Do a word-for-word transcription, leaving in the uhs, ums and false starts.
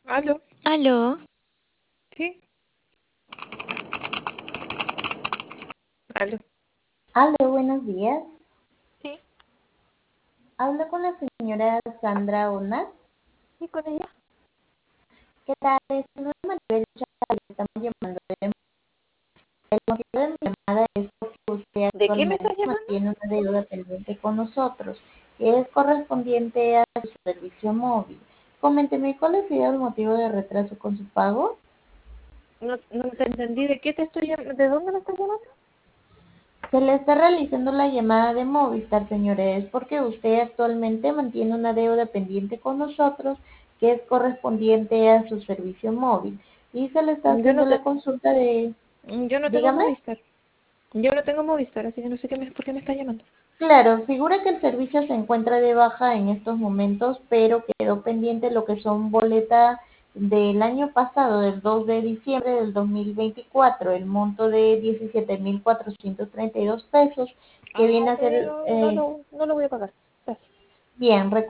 Aló, Aló, sí, aló, Aló, buenos días. sí, Hablo con la señora Sandra Ona. sí, con ella. ¿Qué tal? Es una Maribel Chávez, estamos llamando. El motivo de mi llamada es porque usted ¿De qué me actualmente estás llamando? mantiene una deuda pendiente con nosotros, que es correspondiente a su servicio móvil. Coménteme, ¿cuál ha sido el motivo de retraso con su pago? No, no te entendí. ¿De qué te estoy llamando? ¿De dónde me estás llamando? Se le está realizando la llamada de Movistar, señores, porque usted actualmente mantiene una deuda pendiente con nosotros que es correspondiente a su servicio móvil. Y se le está Yo no haciendo te, la consulta de, yo no tengo dígame. Movistar. Yo no tengo Movistar, así que no sé qué me- por qué me estás llamando. Claro, figura que el servicio se encuentra de baja en estos momentos, pero quedó pendiente lo que son boleta del año pasado, del dos de diciembre del dos mil veinticuatro, el monto de diecisiete mil cuatrocientos treinta y dos pesos, que Ah, viene a ok, ser, no, no, eh, no, no lo voy a pagar. Gracias. bien,